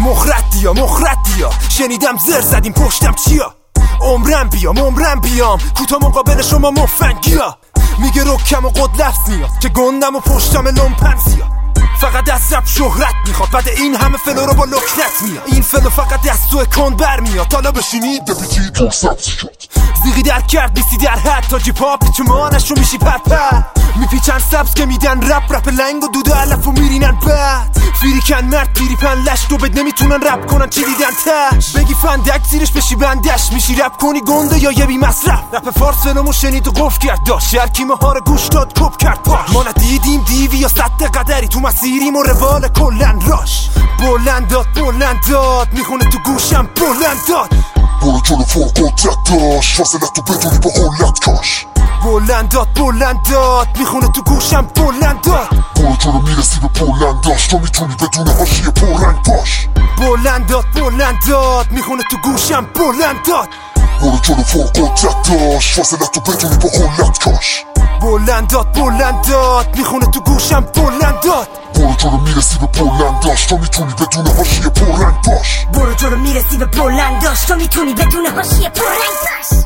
مخرطیا شنیدم زر زدیم پشتم چیا عمرم بیام کوتا مقابل شما مفنگیا میگه رکم و قد لفظ میاد که گندم و پشتم لومپن زیاد فقط از رپ شهرت میخواد بعد این همه فلو رو با لکنت میاد این فلو فقط دستو کند بر میاد حالا بشینید بپیچید تو سبز شد زیغی در کرد بیستی در حد تا جیپاپ تو مانش رو میشی پرپر میپیچن سبز که میدن رپ لنگ و دود و علف و میرینن بعد فیریکن مرد پیریپن لش دو بد نمیتونن رپ کنن چی دیدن تش بگی فندک زیرش بشی بندش میشی رپ کنی گنده یا یه بی مصرف رپ فارس فلومو شنید و قف کرد داشت شرکی ها رو گوش داد کپ کرد پاش ما ندیدیم دیوی یا صد قدری تو مسیریم و روال کلن راش بلند داد میخونه تو گوشم بلند داد برو جلو فوق داشت فاصلت تو بدونی با خلت کاش بلند داد میخونه تو گوشم بلند داد برو جلو میرسی به بلند داشت تو میتونی بدون حاشیه پررنگ باش بلند داد میخونه تو گوشم بلند داد برو جلو فوق داشت فاصلت تو بدونی با خلت کاش بلند داد میخونه تو گوشم بلند داد برو جلو میرسی به بلند داشت تو میتونی بدون حاشیه پررنگ باش برو جلو میرسی به بلند داشت تو میتونی بدون حاشیه پررنگ باش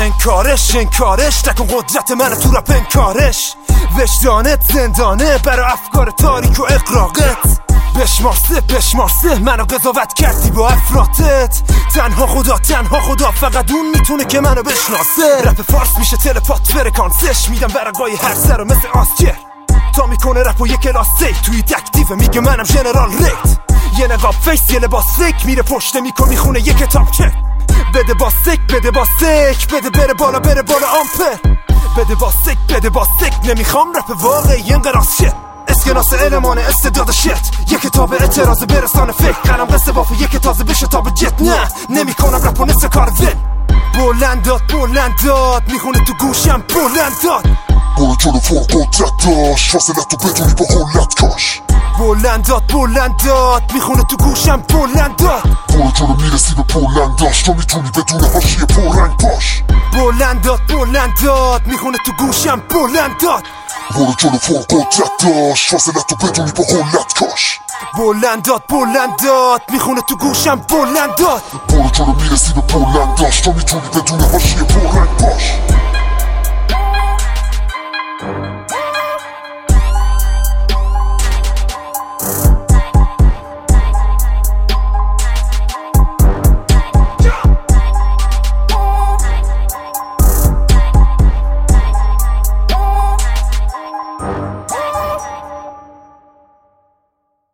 انکارش نکن قدرت من تو رپ انکارش وجدانت زندانه برای افکار تاریک و اقراقت بشمارسه منو قضاوت کردی با افراتت تنها خدا فقط اون میتونه که منو بشناسه رپ فارس میشه تلپات فرکانسش میدم برقای هر سر مثل آسکر تا میکنه رپ و یک کلاس سیک توی دکتیو میگه منم ژنرال ریت یه نقاب فیس یه لباس فیک میره پشت میکن میخونه یه کتاب چک بده با سک بده بره بالا آمپر بده با سک نمیخوام رپ واقعی انقراض شه اسکناس علمان استعداد شت یه کتاب اعتراض برسان فکر قلم قصه بافو یه تازه بشه تا به جت نه نمیکنم رپ و نصف کار ون بلند داد میخونه تو گوشم بلند داد برو جلو فوق داشت فاصلت تو بدونی با خلت کاش بلند داد میخونه تو گوشم بلند داد برو جلو میرسی به بلند داشت تو میتونی بدون حاشیه پررنگ باش بلند داد میخونه تو گوشم بلند داد برو جلو فوق داشت فاصلت تو بدونی با خلت کاش بلند داد میخونه تو گوشم بلند داد برو جلو میرسی به بلند داشت تو میتونی بدون حاشیه پررنگ باش